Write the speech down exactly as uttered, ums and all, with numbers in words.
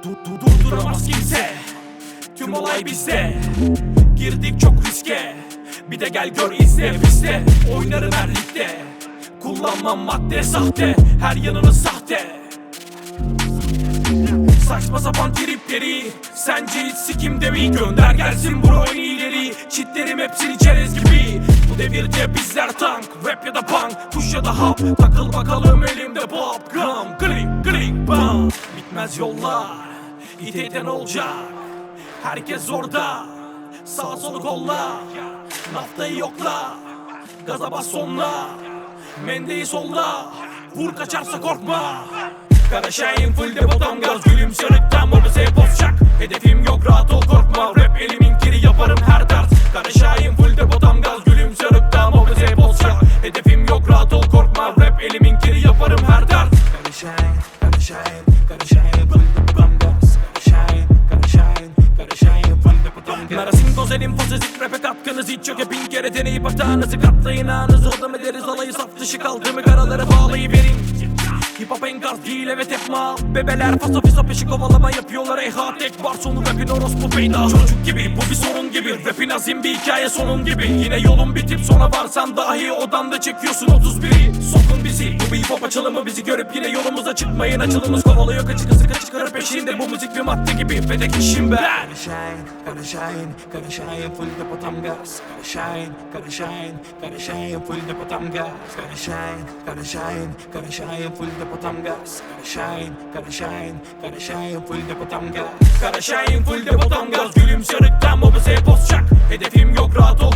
Durduramaz kimse, tüm olay bizde. Girdik çok riske, bir de gel gör izle. Bizde oynarım her ligde. Kullanmam madde sahte, her yanını sahte. Saçma sapan tripleri, sence hiç sikimde mi? Gönder gelsin bro en iyileri, çitlerim hepsini çerez gibi. Bu devirde bizler tank, rap ya da punk, push ya da hap. Takıl bakalım elimde pop, gram, klik klik bam. Bitmez yollar, iteyten olacak, herkes orada. Sağ solu kolla, naftayı yokla, gaza bas sonla, mendeyi solla, vur kaçarsa korkma. Kara Şahin full depo tam gaz, gülümsarıktan babası hep bozacak. Hedefim yok rahat ol korkma, rap elimin kiri yaparım her ders. Kara Şahin full depo tam gaz, gülümsarıktan babası hep bozacak. Hedefim yok rahat ol korkma, rap elimin kiri yaparım her ders. Kara Şahin, Kara Şahin, Kara Şahin full depo tam gaz. Kara Şahin, Kara Şahin, Kara Şahin full depo tam gaz. Narasın dozelim pozitif rap'e katkınız hiç yok. Bin kere deneyip hatanızı katlayın, anınızı adam ederiz. Alayı saf dışı kaldığımı karaları bağlayıverin. Hip hop engaz değil evet hep mal. Bebeler faso fiso peşi kovalama yapıyorlar. Eyha tek var sonu rapin orospu peyda. Çocuk gibi bu bir sorun gibi, rapin azim bir hikaye sonun gibi. Yine yolun bitip sona varsan dahi odanda çekiyorsun otuz biri. Sokun bizi bu bir hip hop açılımı, bizi görüp yine yolumuza çıkmayın. Açılımız kovalıyor kaçı kızı kaçı karı peşinde. Bu müzik bir madde gibi ve de kişim ben. Kara Şahin, Kara Şahin, Kara Şahin full depo tam gaz. Kara Şahin, Kara Şahin, Kara Şahin full depo tam gaz. Kara Şahin, Kara Şahin, Kara Şahin full depo tam gaz. Kara Şahin, Kara Şahin, Kara Şahin full depo tam gaz. Kara Şahin full depo tam gaz, gülümsarıktan babası hep bozacak. Hedefim yok rahat ol